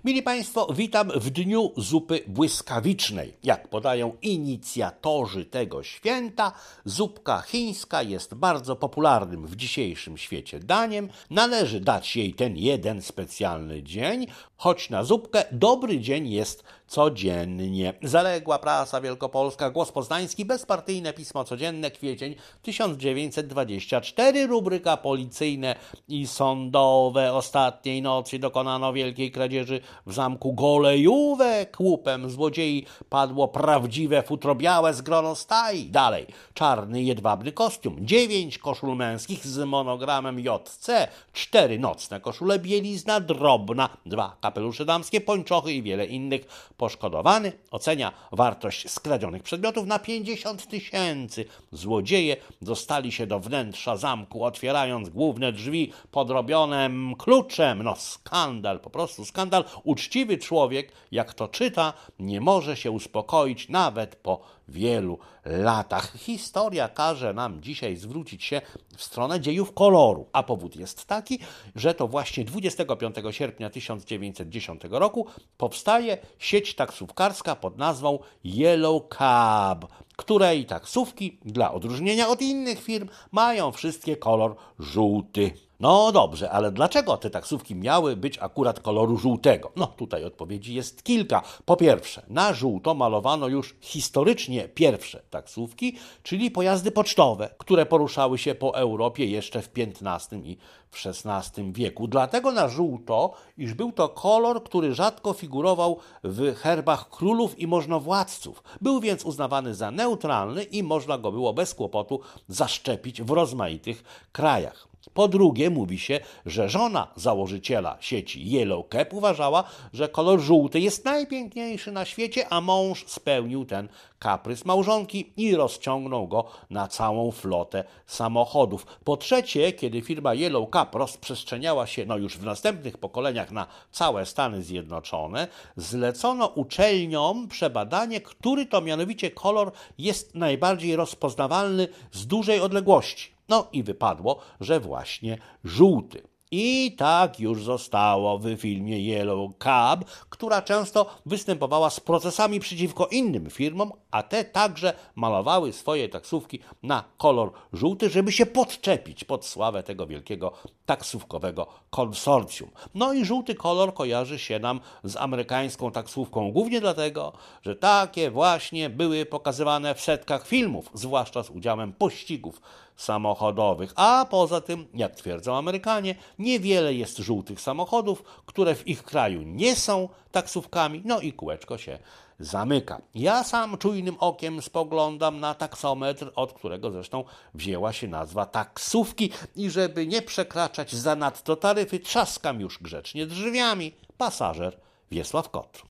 Mili Państwo, witam w dniu zupy błyskawicznej. Jak podają inicjatorzy tego święta, zupka chińska jest bardzo popularnym w dzisiejszym świecie daniem. Należy dać jej ten jeden specjalny dzień, choć na zupkę dobry dzień jest codziennie. Zaległa prasa wielkopolska, Głos Poznański, bezpartyjne pismo codzienne, kwiecień 1924, rubryka policyjne i sądowe. Ostatniej nocy dokonano wielkiej kradzieży w zamku Golejówek. Łupem złodziei padło prawdziwe futro białe z grono stai. Dalej, czarny jedwabny kostium, 9 koszul męskich z monogramem JC, 4 nocne koszule, bielizna drobna, 2 kapelusze damskie, pończochy i wiele innych. Poszkodowany ocenia wartość skradzionych przedmiotów na 50 000. Złodzieje dostali się do wnętrza zamku, otwierając główne drzwi podrobione kluczem. No skandal, po prostu skandal. Uczciwy człowiek, jak to czyta, nie może się uspokoić nawet po wielu latach. Historia każe nam dzisiaj zwrócić się w stronę dziejów koloru, a powód jest taki, że to właśnie 25 sierpnia 1910 roku powstaje sieć taksówkarska pod nazwą Yellow Cab, której taksówki, dla odróżnienia od innych firm, mają wszystkie kolor żółty. No dobrze, ale dlaczego te taksówki miały być akurat koloru żółtego? No tutaj odpowiedzi jest kilka. Po pierwsze, na żółto malowano już historycznie pierwsze taksówki, czyli pojazdy pocztowe, które poruszały się po Europie jeszcze w XV i w XVI wieku. Dlatego na żółto, iż był to kolor, który rzadko figurował w herbach królów i możnowładców. Był więc uznawany za neutralny i można go było bez kłopotu zaszczepić w rozmaitych krajach. Po drugie, mówi się, że żona założyciela sieci Yellow Cab uważała, że kolor żółty jest najpiękniejszy na świecie, a mąż spełnił ten kaprys małżonki i rozciągnął go na całą flotę samochodów. Po trzecie, kiedy firma Yellow Cab rozprzestrzeniała się już w następnych pokoleniach na całe Stany Zjednoczone, zlecono uczelniom przebadanie, który to mianowicie kolor jest najbardziej rozpoznawalny z dużej odległości. No i wypadło, że właśnie żółty. I tak już zostało w filmie Yellow Cab, która często występowała z procesami przeciwko innym firmom, a te także malowały swoje taksówki na kolor żółty, żeby się podczepić pod sławę tego wielkiego taksówkowego konsorcjum. No i żółty kolor kojarzy się nam z amerykańską taksówką, głównie dlatego, że takie właśnie były pokazywane w setkach filmów, zwłaszcza z udziałem pościgów samochodowych. A poza tym, jak twierdzą Amerykanie, niewiele jest żółtych samochodów, które w ich kraju nie są taksówkami, no i kółeczko się zamyka. Ja sam czujnym okiem spoglądam na taksometr, od którego zresztą wzięła się nazwa taksówki i żeby nie przekraczać zanadto taryfy, trzaskam już grzecznie drzwiami. Pasażer Wiesław Kotr.